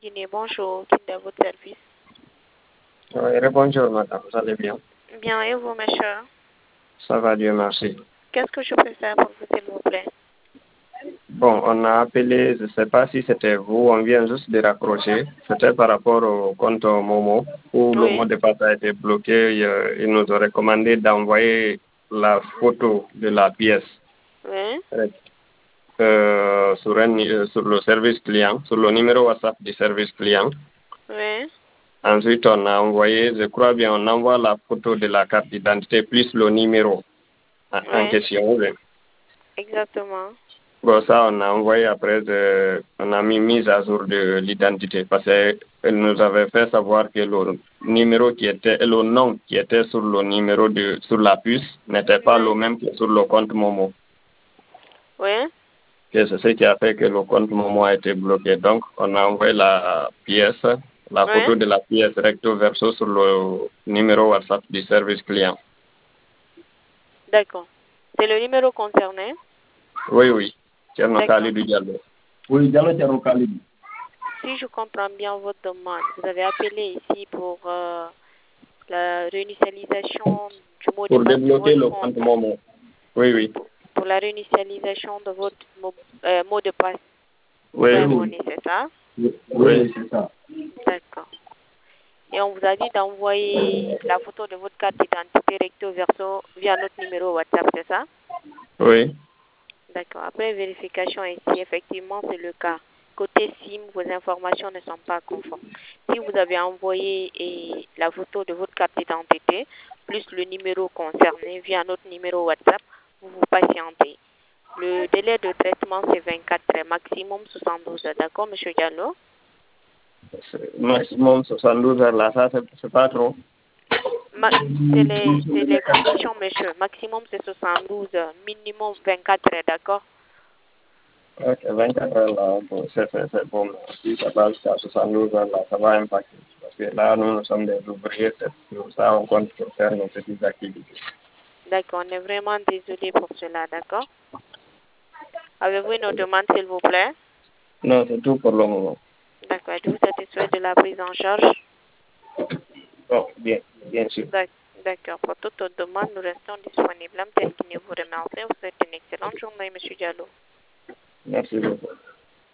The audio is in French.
Guinée, bonjour, qui est à votre service? Oui, bonjour madame, vous allez bien? Bien, et vous, monsieur? Ça va, Dieu merci. Qu'est-ce que je peux faire pour vous, s'il vous plaît? Bon, on a appelé, je ne sais pas si c'était vous, on vient juste de raccrocher. C'était par rapport au compte Momo, où le mot de passe a été bloqué. Il nous a recommandé d'envoyer la photo de la pièce Oui, sur le service client, sur le numéro WhatsApp du service client. oui, Ensuite, on a envoyé, je crois bien, on envoie la photo de la carte d'identité plus le numéro en oui, question. Oui. exactement. Bon, ça, on a envoyé après, on a mis mise à jour de l'identité parce qu'elle nous avait fait savoir que le numéro qui était, le nom qui était sur le numéro sur la puce n'était pas le Oui, même que sur le compte Momo. oui, Et c'est ce qui a fait que le compte Momo a été bloqué. Donc, on a envoyé la pièce, la oui, photo de la pièce recto verso sur le numéro WhatsApp du service client. d'accord. C'est le numéro concerné? Oui, oui. Tcherno D'accord. Khalidou Diallo. Oui, Diallo Tcherno Khalidou. Si je comprends bien votre demande, vous avez appelé ici pour la réinitialisation du mot de Pour passe de débloquer votre le compte. compte Momo. Oui, oui. Pour la réinitialisation de votre mot de passe Oui, erroné, c'est ça? oui, c'est ça. D'accord. Et on vous a dit d'envoyer la photo de votre carte d'identité recto verso via notre numéro WhatsApp, c'est ça? Oui. D'accord. Après vérification ici, effectivement, c'est le cas. Côté SIM, vos informations ne sont pas conformes. Si vous avez envoyé la photo de votre carte d'identité, plus le numéro concerné via notre numéro WhatsApp, vous vous patientez. Le délai de traitement, c'est 24 heures, maximum 72 heures. D'accord, M. Diallo? Maximum 72 heures là, ça c'est pas trop. C'est les conditions, monsieur. Maximum, c'est 72 heures. Minimum, 24 heures, d'accord? Ok, 24 heures là, bon, c'est bon. Si ça passe à 72 heures là, ça va impacter. Parce que là, nous sommes des ouvriers, c'est pour ça on compte pour faire nos petites activités. D'accord, on est vraiment désolé pour cela, d'accord? Avez-vous une autre demande, s'il vous plaît? Non, c'est tout pour le moment. D'accord, êtes-vous satisfait de la prise en charge? Bon, bien sûr. D'accord, pour toute autre demande, nous restons disponibles. Tel qui ne vous remercie, vous souhaite une excellente journée, M. Diallo. Merci beaucoup.